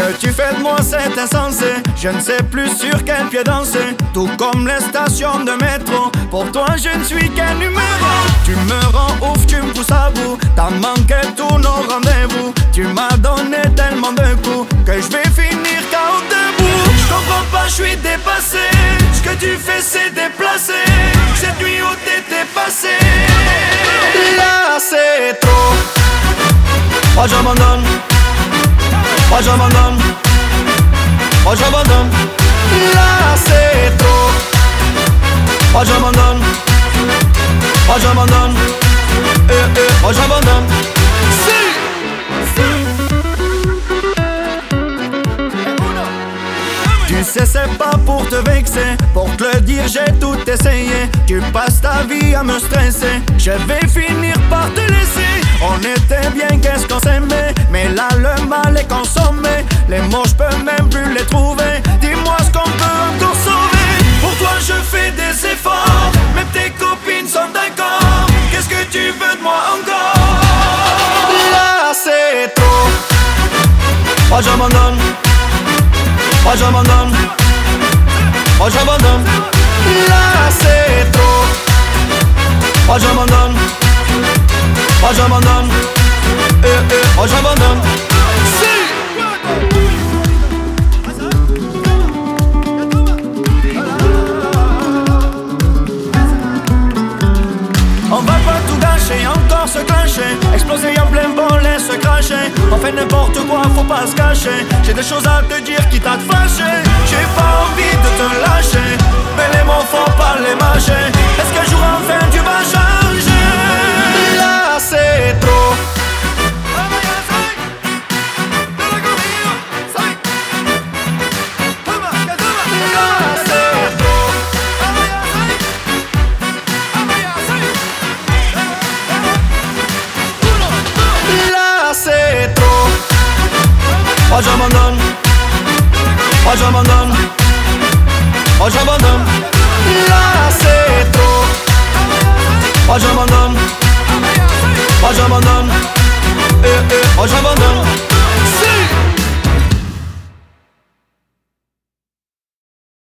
que tu fais de moi c'est insensé. Je ne sais plus sur quel pied danser. Tout comme les stations de métro, pour toi je ne suis qu'un numéro. Tu me rends ouf, tu me pousses à bout. T'as manqué tous nos rendez-vous. Tu m'as donné tellement de coups que je vais finir KO debout. Je comprends pas, je suis dépassé. Ce que tu fais c'est déplacé. Cette nuit où t'étais passé, là c'est trop. Oh j'abandonne, oh j'abandonne, oh j'abandonne. Là c'est trop. Oh j'abandonne, oh j'abandonne, oh j'abandonne. Tu sais c'est pas pour te vexer, pour te le dire j'ai tout essayé. Tu passes ta vie à me stresser, je vais finir par te laisser. On était bien, qu'est-ce qu'on s'aimait, mais là le mal est consommé. Les mots je peux même plus les trouver. Dis-moi ce qu'on peut encore sauver. Pour toi je fais des efforts, même tes copines sont d'accord. Qu'est-ce que tu veux de moi encore? Là c'est trop. Oh j'abandonne, oh j'abandonne, oh j'abandonne. Là c'est trop. Oh j'abandonne, oh j'abandonne, oh j'abandonne. On va pas tout gâcher, encore se clasher, exploser en plein vol et se cracher. On fait n'importe quoi, faut pas se cacher. J'ai des choses à te dire qui t'a fâché. J'ai pas envie de te lâcher, mais les mots faut pas les mâcher. Est-ce qu'un jour enfin tu vas changer? Là c'est trop. C'est trop. Oh j'abandonne, oh j'abandonne, oh j'abandonne. Là c'est trop. Oh j'abandonne, oh j'abandonne, oh j'abandonne.